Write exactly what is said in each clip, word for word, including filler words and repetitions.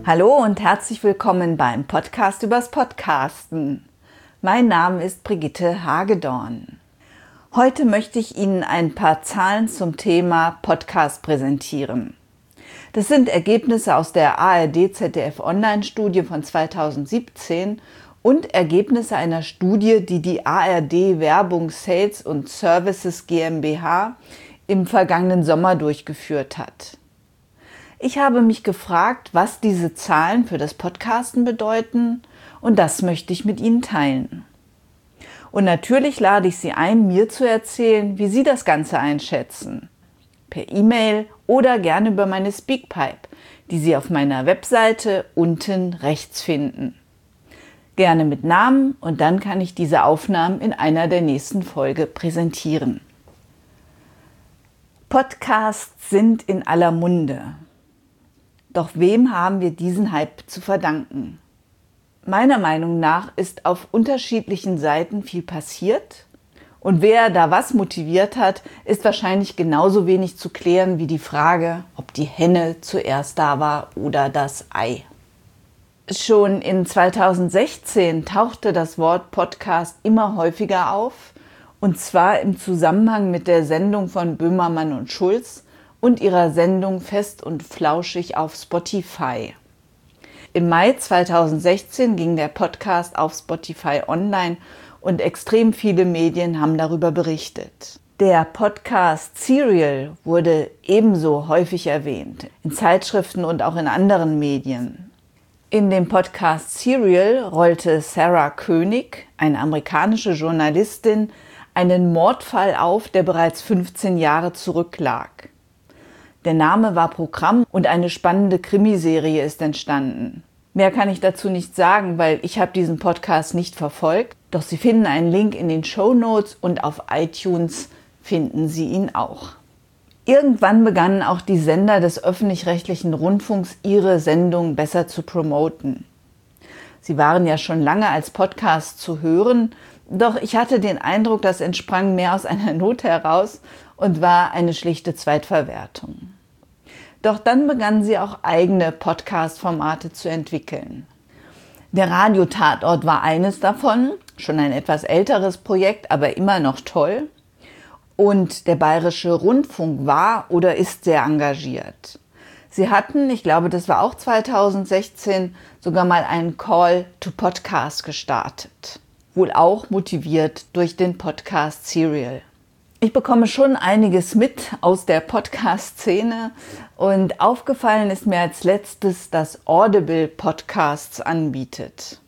Hallo und herzlich willkommen beim Podcast übers Podcasten. Mein Name ist Brigitte Hagedorn. Heute möchte ich Ihnen ein paar Zahlen zum Thema Podcast präsentieren. Das sind Ergebnisse aus der A R D-Z D F-Online-Studie von zweitausendsiebzehn und Ergebnisse einer Studie, die die A R D Werbung Sales und Services GmbH im vergangenen Sommer durchgeführt hat. Ich habe mich gefragt, was diese Zahlen für das Podcasten bedeuten, und das möchte ich mit Ihnen teilen. Und natürlich lade ich Sie ein, mir zu erzählen, wie Sie das Ganze einschätzen. Per E-Mail oder gerne über meine Speakpipe, die Sie auf meiner Webseite unten rechts finden. Gerne mit Namen, und dann kann ich diese Aufnahmen in einer der nächsten Folgen präsentieren. Podcasts sind in aller Munde. Doch wem haben wir diesen Hype zu verdanken? Meiner Meinung nach ist auf unterschiedlichen Seiten viel passiert, und wer da was motiviert hat, ist wahrscheinlich genauso wenig zu klären wie die Frage, ob die Henne zuerst da war oder das Ei. Schon in zweitausendsechzehn tauchte das Wort Podcast immer häufiger auf, und zwar im Zusammenhang mit der Sendung von Böhmermann und Schulz und ihrer Sendung Fest und Flauschig auf Spotify. Im Mai zweitausendsechzehn ging der Podcast auf Spotify online und extrem viele Medien haben darüber berichtet. Der Podcast Serial wurde ebenso häufig erwähnt, in Zeitschriften und auch in anderen Medien. In dem Podcast Serial rollte Sarah Koenig, eine amerikanische Journalistin, einen Mordfall auf, der bereits fünfzehn Jahre zurücklag. Der Name war Programm und eine spannende Krimiserie ist entstanden. Mehr kann ich dazu nicht sagen, weil ich habe diesen Podcast nicht verfolgt, doch Sie finden einen Link in den Shownotes und auf iTunes finden Sie ihn auch. Irgendwann begannen auch die Sender des öffentlich-rechtlichen Rundfunks ihre Sendung besser zu promoten. Sie waren ja schon lange als Podcast zu hören, doch ich hatte den Eindruck, das entsprang mehr aus einer Not heraus und war eine schlichte Zweitverwertung. Doch dann begannen sie auch eigene Podcast-Formate zu entwickeln. Der Radiotatort war eines davon, schon ein etwas älteres Projekt, aber immer noch toll. Und der Bayerische Rundfunk war oder ist sehr engagiert. Sie hatten, ich glaube, das war auch zweitausendsechzehn, sogar mal einen Call to Podcast gestartet. Wohl auch motiviert durch den Podcast Serial. Ich bekomme schon einiges mit aus der Podcast-Szene, und aufgefallen ist mir als letztes, dass Audible Podcasts anbietet.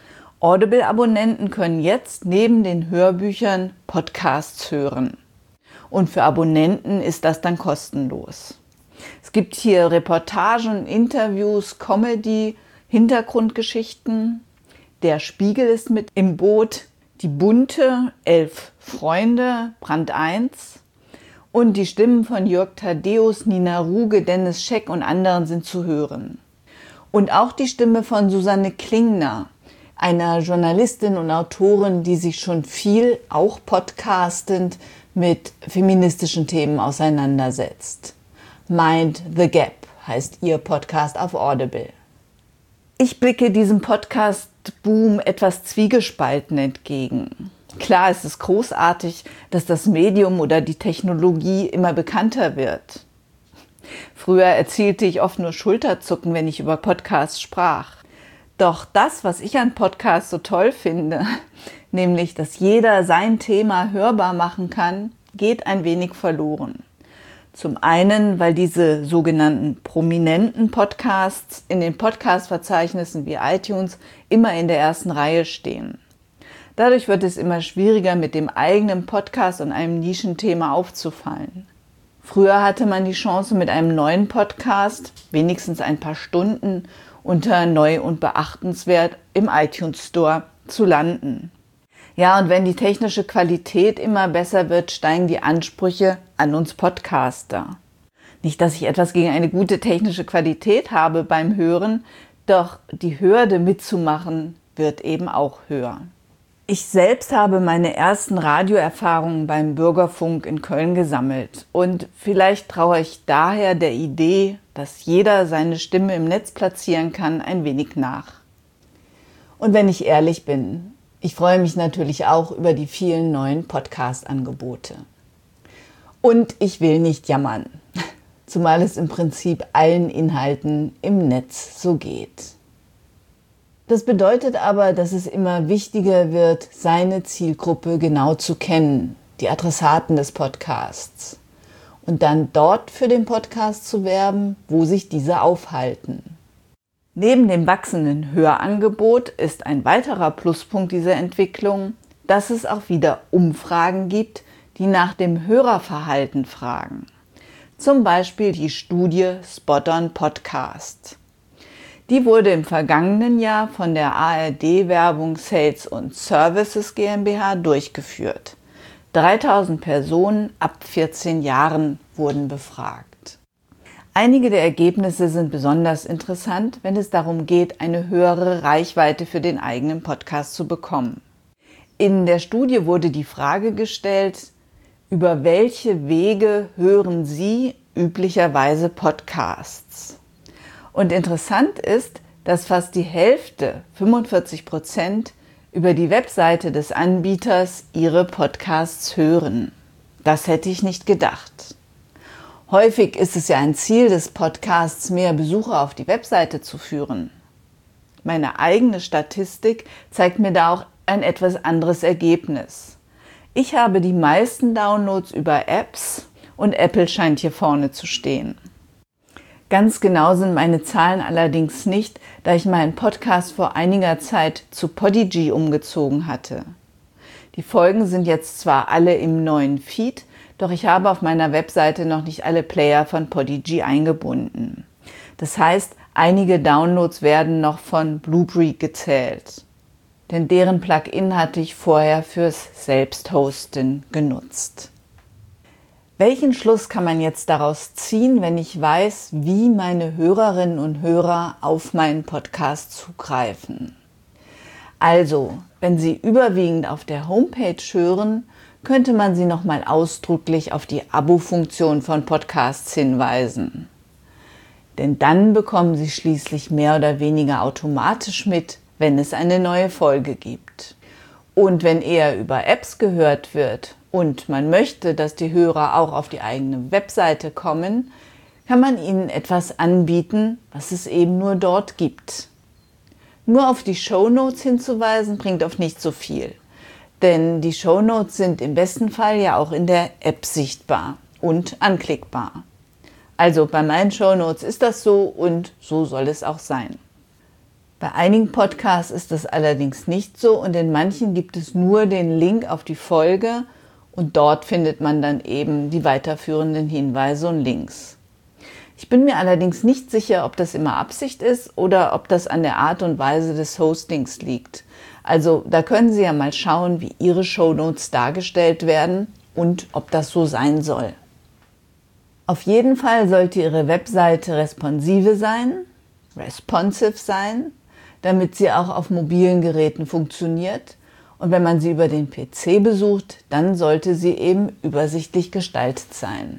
Audible-Abonnenten können jetzt neben den Hörbüchern Podcasts hören. Und für Abonnenten ist das dann kostenlos. Es gibt hier Reportagen, Interviews, Comedy, Hintergrundgeschichten. Der Spiegel ist mit im Boot. Die Bunte, Elf Freunde, Brand eins und die Stimmen von Jörg Thaddeus, Nina Ruge, Dennis Scheck und anderen sind zu hören. Und auch die Stimme von Susanne Klingner, einer Journalistin und Autorin, die sich schon viel, auch podcastend, mit feministischen Themen auseinandersetzt. Mind the Gap heißt ihr Podcast auf Audible. Ich blicke diesem Podcast-Boom etwas zwiegespalten entgegen. Klar, es ist großartig, dass das Medium oder die Technologie immer bekannter wird. Früher erzielte ich oft nur Schulterzucken, wenn ich über Podcasts sprach. Doch das, was ich an Podcasts so toll finde, nämlich, dass jeder sein Thema hörbar machen kann, geht ein wenig verloren. Zum einen, weil diese sogenannten prominenten Podcasts in den Podcast-Verzeichnissen wie iTunes immer in der ersten Reihe stehen. Dadurch wird es immer schwieriger, mit dem eigenen Podcast und einem Nischenthema aufzufallen. Früher hatte man die Chance, mit einem neuen Podcast wenigstens ein paar Stunden unter neu und beachtenswert im iTunes Store zu landen. Ja, und wenn die technische Qualität immer besser wird, steigen die Ansprüche an uns Podcaster. Nicht, dass ich etwas gegen eine gute technische Qualität habe beim Hören, doch die Hürde mitzumachen wird eben auch höher. Ich selbst habe meine ersten Radioerfahrungen beim Bürgerfunk in Köln gesammelt und vielleicht traue ich daher der Idee, dass jeder seine Stimme im Netz platzieren kann, ein wenig nach. Und wenn ich ehrlich bin, ich freue mich natürlich auch über die vielen neuen Podcast-Angebote. Und ich will nicht jammern, zumal es im Prinzip allen Inhalten im Netz so geht. Das bedeutet aber, dass es immer wichtiger wird, seine Zielgruppe genau zu kennen, die Adressaten des Podcasts, und dann dort für den Podcast zu werben, wo sich diese aufhalten. Neben dem wachsenden Hörangebot ist ein weiterer Pluspunkt dieser Entwicklung, dass es auch wieder Umfragen gibt, die nach dem Hörerverhalten fragen. Zum Beispiel die Studie Spot on Podcast. Die wurde im vergangenen Jahr von der A R D-Werbung Sales und Services GmbH durchgeführt. dreitausend Personen ab vierzehn Jahren wurden befragt. Einige der Ergebnisse sind besonders interessant, wenn es darum geht, eine höhere Reichweite für den eigenen Podcast zu bekommen. In der Studie wurde die Frage gestellt, über welche Wege hören Sie üblicherweise Podcasts? Und interessant ist, dass fast die Hälfte, fünfundvierzig Prozent, über die Webseite des Anbieters ihre Podcasts hören. Das hätte ich nicht gedacht. Häufig ist es ja ein Ziel des Podcasts, mehr Besucher auf die Webseite zu führen. Meine eigene Statistik zeigt mir da auch ein etwas anderes Ergebnis. Ich habe die meisten Downloads über Apps und Apple scheint hier vorne zu stehen. Ganz genau sind meine Zahlen allerdings nicht, da ich meinen Podcast vor einiger Zeit zu Podigy umgezogen hatte. Die Folgen sind jetzt zwar alle im neuen Feed, doch ich habe auf meiner Webseite noch nicht alle Player von Podigy eingebunden. Das heißt, einige Downloads werden noch von Blueberry gezählt, denn deren Plugin hatte ich vorher fürs Selbsthosten genutzt. Welchen Schluss kann man jetzt daraus ziehen, wenn ich weiß, wie meine Hörerinnen und Hörer auf meinen Podcast zugreifen? Also, wenn Sie überwiegend auf der Homepage hören, könnte man Sie nochmal ausdrücklich auf die Abo-Funktion von Podcasts hinweisen. Denn dann bekommen Sie schließlich mehr oder weniger automatisch mit, wenn es eine neue Folge gibt. Und wenn eher über Apps gehört wird und man möchte, dass die Hörer auch auf die eigene Webseite kommen, kann man ihnen etwas anbieten, was es eben nur dort gibt. Nur auf die Shownotes hinzuweisen, bringt oft nicht so viel. Denn die Shownotes sind im besten Fall ja auch in der App sichtbar und anklickbar. Also bei meinen Shownotes ist das so und so soll es auch sein. Bei einigen Podcasts ist das allerdings nicht so und in manchen gibt es nur den Link auf die Folge und dort findet man dann eben die weiterführenden Hinweise und Links. Ich bin mir allerdings nicht sicher, ob das immer Absicht ist oder ob das an der Art und Weise des Hostings liegt. Also da können Sie ja mal schauen, wie Ihre Shownotes dargestellt werden und ob das so sein soll. Auf jeden Fall sollte Ihre Webseite responsive sein, responsive sein, damit sie auch auf mobilen Geräten funktioniert. Und wenn man sie über den P C besucht, dann sollte sie eben übersichtlich gestaltet sein.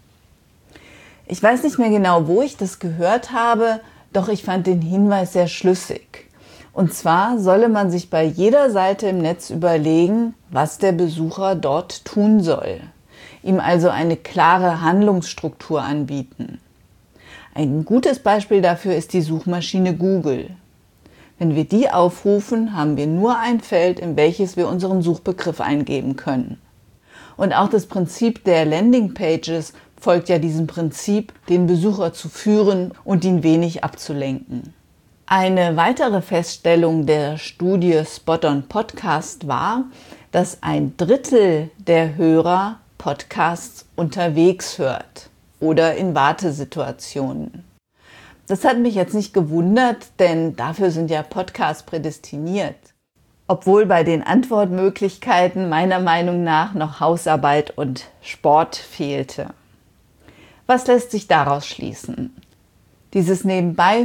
Ich weiß nicht mehr genau, wo ich das gehört habe, doch ich fand den Hinweis sehr schlüssig. Und zwar solle man sich bei jeder Seite im Netz überlegen, was der Besucher dort tun soll. Ihm also eine klare Handlungsstruktur anbieten. Ein gutes Beispiel dafür ist die Suchmaschine Google. Wenn wir die aufrufen, haben wir nur ein Feld, in welches wir unseren Suchbegriff eingeben können. Und auch das Prinzip der Landingpages folgt ja diesem Prinzip, den Besucher zu führen und ihn wenig abzulenken. Eine weitere Feststellung der Studie Spot on Podcast war, dass ein Drittel der Hörer Podcasts unterwegs hört oder in Wartesituationen. Das hat mich jetzt nicht gewundert, denn dafür sind ja Podcasts prädestiniert. Obwohl bei den Antwortmöglichkeiten meiner Meinung nach noch Hausarbeit und Sport fehlte. Was lässt sich daraus schließen? Dieses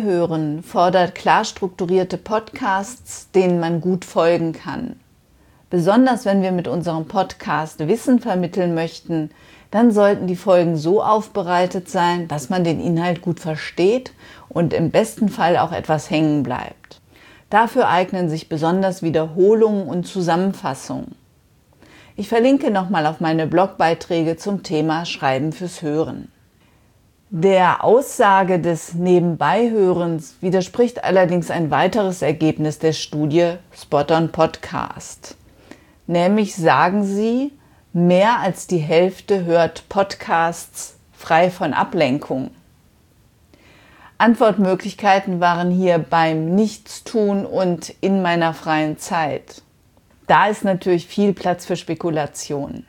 Nebenbeihören fordert klar strukturierte Podcasts, denen man gut folgen kann. Besonders wenn wir mit unserem Podcast Wissen vermitteln möchten, dann sollten die Folgen so aufbereitet sein, dass man den Inhalt gut versteht und im besten Fall auch etwas hängen bleibt. Dafür eignen sich besonders Wiederholungen und Zusammenfassungen. Ich verlinke nochmal auf meine Blogbeiträge zum Thema Schreiben fürs Hören. Der Aussage des Nebenbeihörens widerspricht allerdings ein weiteres Ergebnis der Studie Spot on Podcast. Nämlich sagen sie, mehr als die Hälfte hört Podcasts frei von Ablenkung. Antwortmöglichkeiten waren hier beim Nichtstun und in meiner freien Zeit. Da ist natürlich viel Platz für Spekulation.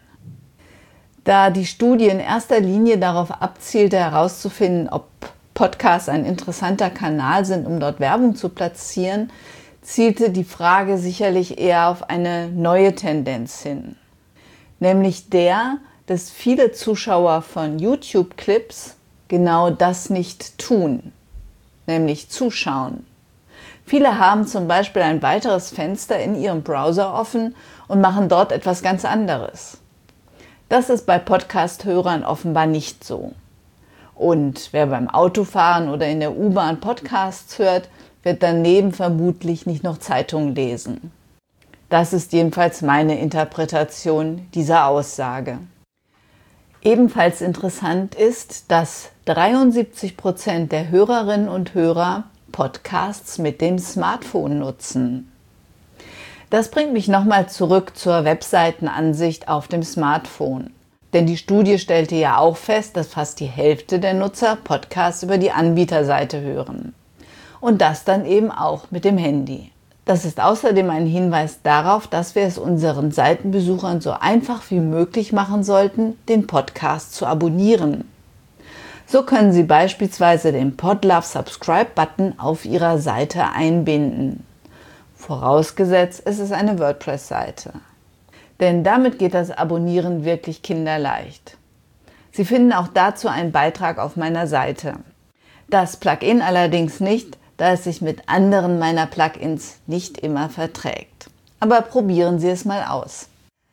Da die Studie in erster Linie darauf abzielte, herauszufinden, ob Podcasts ein interessanter Kanal sind, um dort Werbung zu platzieren, zielte die Frage sicherlich eher auf eine neue Tendenz hin. Nämlich der, dass viele Zuschauer von YouTube-Clips genau das nicht tun, nämlich zuschauen. Viele haben zum Beispiel ein weiteres Fenster in ihrem Browser offen und machen dort etwas ganz anderes. Das ist bei Podcast-Hörern offenbar nicht so. Und wer beim Autofahren oder in der U-Bahn Podcasts hört, wird daneben vermutlich nicht noch Zeitungen lesen. Das ist jedenfalls meine Interpretation dieser Aussage. Ebenfalls interessant ist, dass dreiundsiebzig Prozent der Hörerinnen und Hörer Podcasts mit dem Smartphone nutzen. Das bringt mich nochmal zurück zur Webseitenansicht auf dem Smartphone. Denn die Studie stellte ja auch fest, dass fast die Hälfte der Nutzer Podcasts über die Anbieterseite hören. Und das dann eben auch mit dem Handy. Das ist außerdem ein Hinweis darauf, dass wir es unseren Seitenbesuchern so einfach wie möglich machen sollten, den Podcast zu abonnieren. So können Sie beispielsweise den Podlove Subscribe-Button auf Ihrer Seite einbinden. Vorausgesetzt, es ist eine WordPress-Seite. Denn damit geht das Abonnieren wirklich kinderleicht. Sie finden auch dazu einen Beitrag auf meiner Seite. Das Plugin allerdings nicht, da es sich mit anderen meiner Plugins nicht immer verträgt. Aber probieren Sie es mal aus.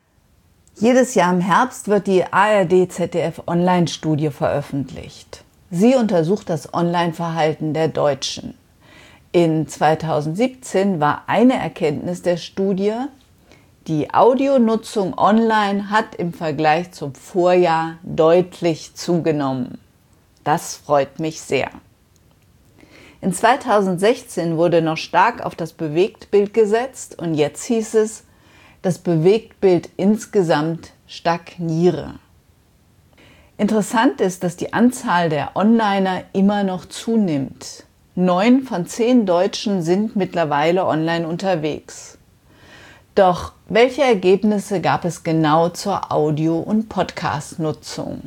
Jedes Jahr im Herbst wird die A R D Z D F Online-Studie veröffentlicht. Sie untersucht das Online-Verhalten der Deutschen. In zweitausendsiebzehn war eine Erkenntnis der Studie, die Audionutzung online hat im Vergleich zum Vorjahr deutlich zugenommen. Das freut mich sehr. In zweitausendsechzehn wurde noch stark auf das Bewegtbild gesetzt und jetzt hieß es, das Bewegtbild insgesamt stagniere. Interessant ist, dass die Anzahl der Onliner immer noch zunimmt. Neun von zehn Deutschen sind mittlerweile online unterwegs. Doch welche Ergebnisse gab es genau zur Audio- und Podcast-Nutzung?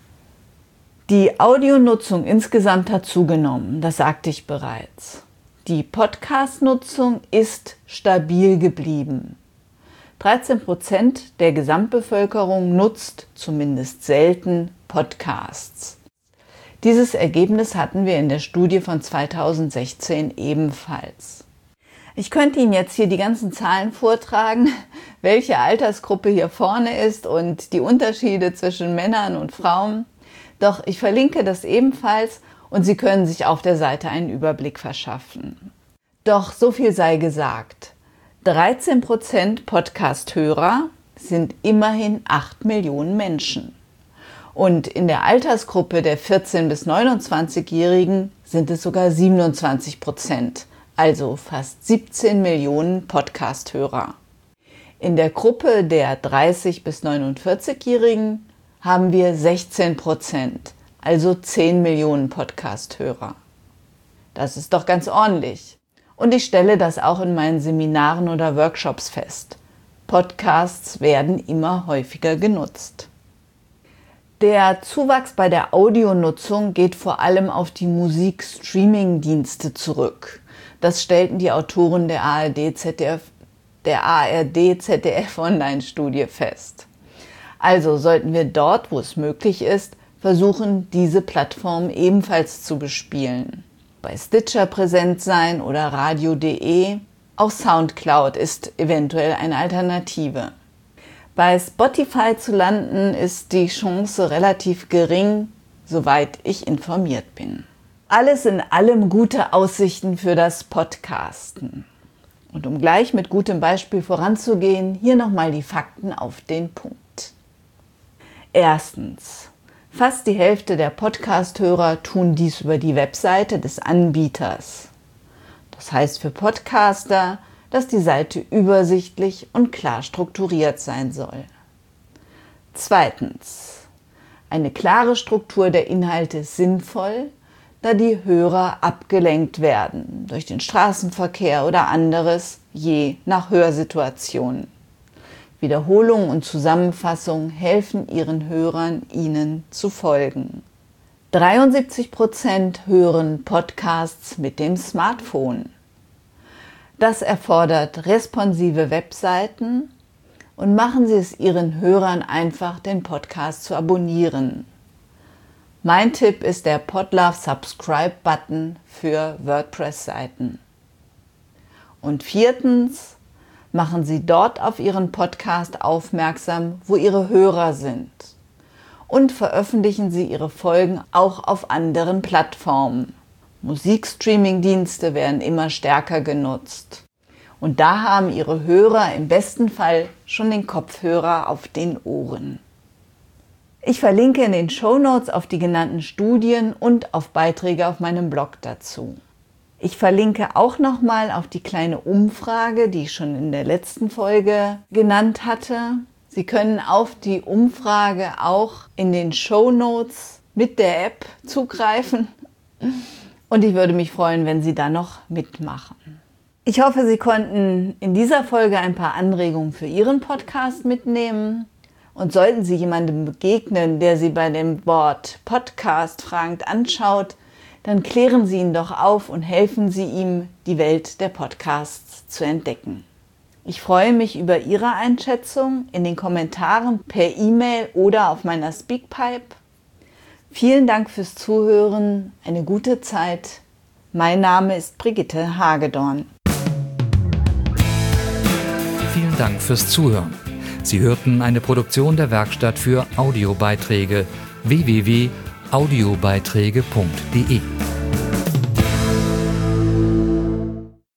Die Audionutzung insgesamt hat zugenommen, das sagte ich bereits. Die Podcast-Nutzung ist stabil geblieben. dreizehn Prozent der Gesamtbevölkerung nutzt zumindest selten Podcasts. Dieses Ergebnis hatten wir in der Studie von zweitausendsechzehn ebenfalls. Ich könnte Ihnen jetzt hier die ganzen Zahlen vortragen, welche Altersgruppe hier vorne ist und die Unterschiede zwischen Männern und Frauen. Doch ich verlinke das ebenfalls und Sie können sich auf der Seite einen Überblick verschaffen. Doch so viel sei gesagt. dreizehn Prozent Podcast-Hörer sind immerhin acht Millionen Menschen. Und in der Altersgruppe der vierzehn- bis neunundzwanzigjährigen sind es sogar siebenundzwanzig Prozent, also fast siebzehn Millionen Podcast-Hörer. In der Gruppe der dreißig- bis neunundvierzigjährigen haben wir sechzehn Prozent, also zehn Millionen Podcast-Hörer. Das ist doch ganz ordentlich. Und ich stelle das auch in meinen Seminaren oder Workshops fest. Podcasts werden immer häufiger genutzt. Der Zuwachs bei der Audionutzung geht vor allem auf die Musik-Streaming-Dienste zurück. Das stellten die Autoren der A R D Z D F, der A R D Z D F Online-Studie fest. Also sollten wir dort, wo es möglich ist, versuchen, diese Plattform ebenfalls zu bespielen. Bei Stitcher präsent sein oder radio punkt de, Auch SoundCloud ist eventuell eine Alternative. Bei Spotify zu landen ist die Chance relativ gering, soweit ich informiert bin. Alles in allem gute Aussichten für das Podcasten. Und um gleich mit gutem Beispiel voranzugehen, hier nochmal die Fakten auf den Punkt. Erstens. Fast die Hälfte der Podcast-Hörer tun dies über die Webseite des Anbieters. Das heißt für Podcaster, dass die Seite übersichtlich und klar strukturiert sein soll. Zweitens. Eine klare Struktur der Inhalte ist sinnvoll, da die Hörer abgelenkt werden durch den Straßenverkehr oder anderes, je nach Hörsituation. Wiederholung und Zusammenfassung helfen ihren Hörern, ihnen zu folgen. dreiundsiebzig Prozent hören Podcasts mit dem Smartphone. Das erfordert responsive Webseiten und machen Sie es Ihren Hörern einfach, den Podcast zu abonnieren. Mein Tipp ist der Podlove Subscribe-Button für WordPress-Seiten. Und viertens, machen Sie dort auf Ihren Podcast aufmerksam, wo Ihre Hörer sind. Und veröffentlichen Sie Ihre Folgen auch auf anderen Plattformen. Musikstreaming-Dienste werden immer stärker genutzt. Und da haben Ihre Hörer im besten Fall schon den Kopfhörer auf den Ohren. Ich verlinke in den Shownotes auf die genannten Studien und auf Beiträge auf meinem Blog dazu. Ich verlinke auch nochmal auf die kleine Umfrage, die ich schon in der letzten Folge genannt hatte. Sie können auf die Umfrage auch in den Shownotes mit der App zugreifen. Und ich würde mich freuen, wenn Sie da noch mitmachen. Ich hoffe, Sie konnten in dieser Folge ein paar Anregungen für Ihren Podcast mitnehmen. Und sollten Sie jemandem begegnen, der Sie bei dem Wort Podcast fragend anschaut, dann klären Sie ihn doch auf und helfen Sie ihm, die Welt der Podcasts zu entdecken. Ich freue mich über Ihre Einschätzung in den Kommentaren per E-Mail oder auf meiner Speakpipe. Vielen Dank fürs Zuhören, eine gute Zeit. Mein Name ist Brigitte Hagedorn. Vielen Dank fürs Zuhören. Sie hörten eine Produktion der Werkstatt für Audiobeiträge w w w punkt audiobeiträge punkt de.